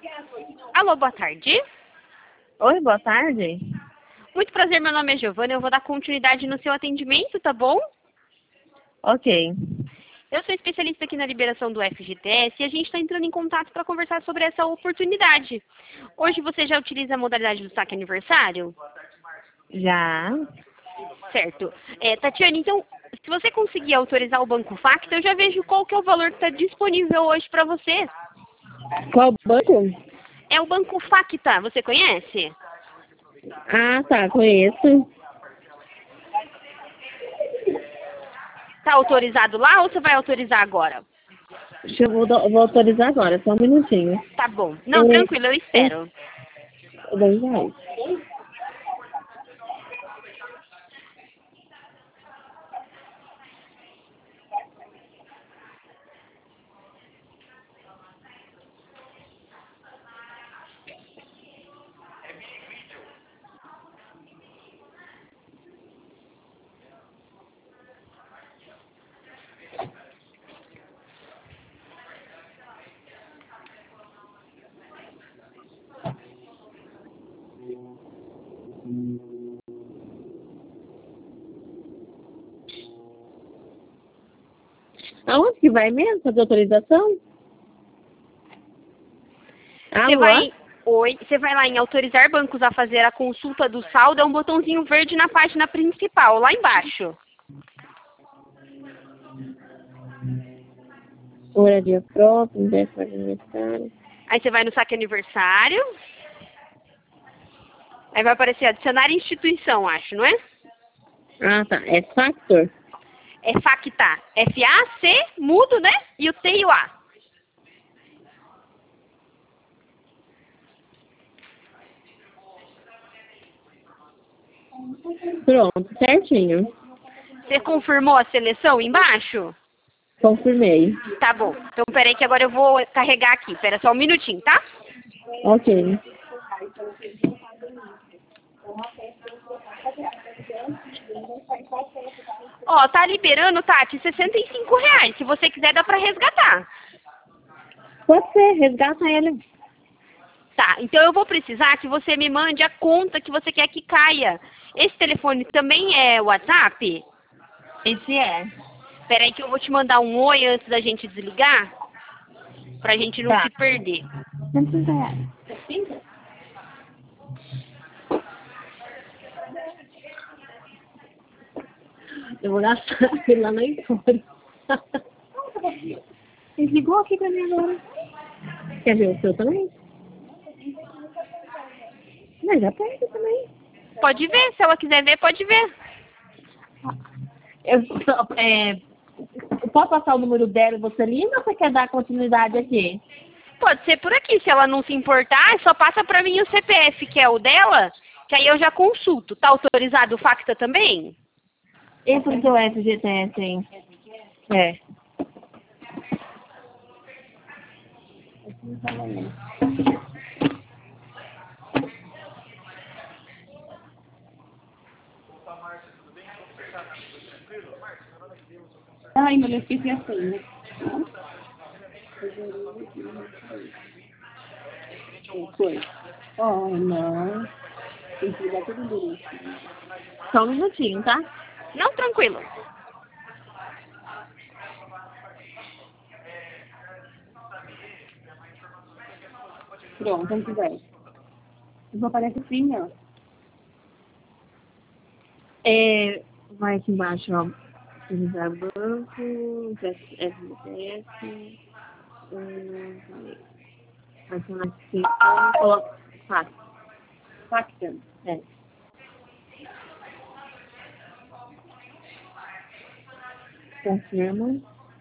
Alô, boa tarde. Oi, boa tarde. Muito prazer, meu nome é Giovana. Eu vou dar continuidade no seu atendimento, tá bom? Ok. Eu sou especialista aqui na liberação do FGTS e a gente está entrando em contato para conversar sobre essa oportunidade. Hoje você já utiliza a modalidade do saque aniversário? Já. Certo. Tatiane, então, se você conseguir autorizar o Banco Facta, eu já vejo qual que é o valor que está disponível hoje para você. Qual banco? É o Banco Facta, você conhece? Ah, tá, conheço. Está autorizado lá ou você vai autorizar agora? Vou autorizar agora, só um minutinho. Tá bom. Não, tranquilo, eu espero. R$ 10. Aonde que vai mesmo fazer autorização? Você Alô? vai, oi, você vai lá em autorizar bancos a fazer a consulta do saldo, é um botãozinho verde na página principal, lá embaixo. Moradia própria, 10 aniversário. Aí você vai no saque aniversário. Aí vai aparecer adicionar instituição, acho, não é? Ah, tá. É Factor? É Facta. F-A-C, mudo, né? E o T e o A. Pronto, certinho. Você confirmou a seleção embaixo? Confirmei. Tá bom. Então, peraí que agora eu vou carregar aqui. Pera só um minutinho, tá? Ok. Ó, tá liberando, Tati, R$ 65. Se você quiser, dá pra resgatar. Pode ser, resgata ele. Tá, então eu vou precisar que você me mande a conta que você quer que caia. Esse telefone também é WhatsApp? Esse é. Peraí que eu vou te mandar um oi antes da gente desligar, pra gente não Tá. se perder. R$ 100. Eu vou gastar ele lá na Empório. Ele ligou aqui pra mim agora. Quer ver o seu também? Mas já perde também. Pode ver, se ela quiser ver, pode ver. Eu posso passar o número dela e você liga ou você quer dar continuidade aqui? Pode ser por aqui, se ela não se importar, só passa pra mim o CPF, que é o dela, que aí eu já consulto. Tá autorizado o Facta também? Esse é o seu FGTS, hein? É. Ai, mas eu esqueci a senha. Foi. Oh, não. Tem que ligar todo direito. Só um minutinho, tá? Não, tranquilo. Pronto, quando quiser. Não aparece assim, ó. Vai aqui embaixo, ó. Utilizar banco, FGTS, adicionar descrição, coloca Facta. É. Confirma.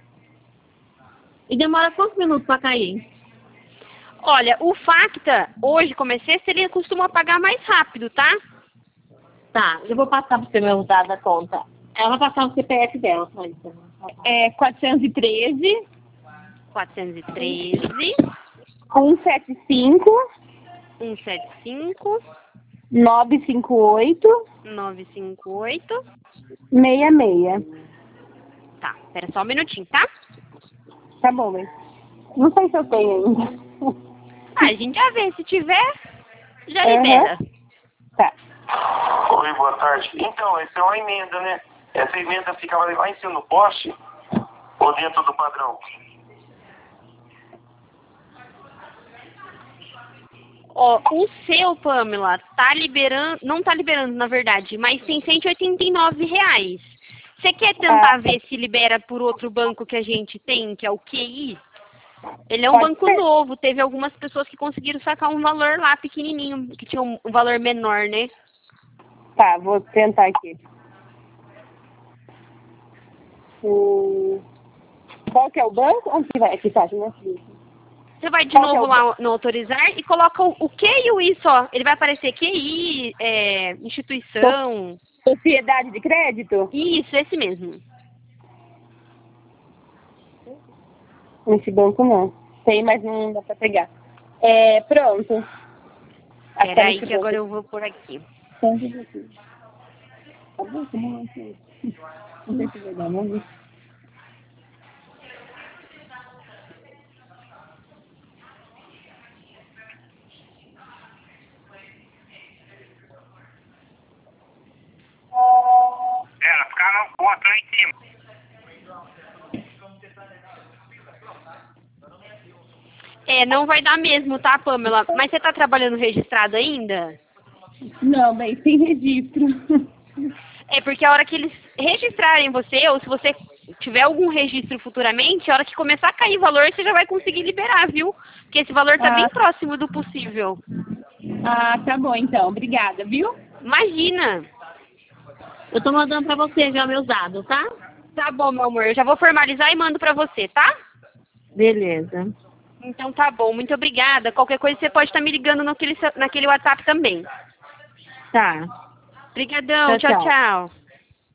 E demora quantos minutos pra cair? Olha, o Facta, hoje, como é sexta, ele costuma pagar mais rápido, tá? Tá, eu vou passar pra você meu dado da conta. Ela vai passar o CPF dela, só isso. É 413 413 175 175 958 958. 66. Tá, espera só um minutinho, tá? Tá bom, mas não sei se eu tenho ainda. Ah, a gente já vê. Se tiver, já Aham. libera. Tá. Oi, boa tarde. Então, essa é uma emenda, né? Essa emenda ficava lá em cima no poste ou dentro do padrão? Ó, o seu, Pamela, tá liberando, não tá liberando, na verdade, mas tem R$ 189. Você quer tentar ver se libera por outro banco que a gente tem, que é o QI? Ele é um Pode banco ser. novo, teve algumas pessoas que conseguiram sacar um valor lá pequenininho, que tinha um valor menor, né? Tá, vou tentar aqui. Qual que é o banco? Onde que vai? Aqui tá, né? Você vai de Qual que é novo o lá no autorizar e coloca o Q e o I só. Ele vai aparecer QI, instituição. Sociedade de crédito? Isso, esse mesmo. Nesse banco não. Tem, mas não dá pra pegar. Pronto. Peraí que agora eu vou por aqui. Tá bom, como não sei. Não sei se vai dar, não. Ela ficava no ponto lá em cima. Não vai dar mesmo, tá, Pamela? Mas você tá trabalhando registrado ainda? Não, bem, sem registro. É porque a hora que eles registrarem você, ou se você tiver algum registro futuramente, a hora que começar a cair valor, você já vai conseguir liberar, viu? Porque esse valor tá bem próximo do possível. Ah, tá bom então. Obrigada, viu? Imagina! Eu tô mandando pra você já meus dados, tá? Tá bom, meu amor. Eu já vou formalizar e mando pra você, tá? Beleza. Então tá bom. Muito obrigada. Qualquer coisa você pode estar me ligando naquele WhatsApp também. Tá. Obrigadão. Tchau, Tchau, tchau. tchau.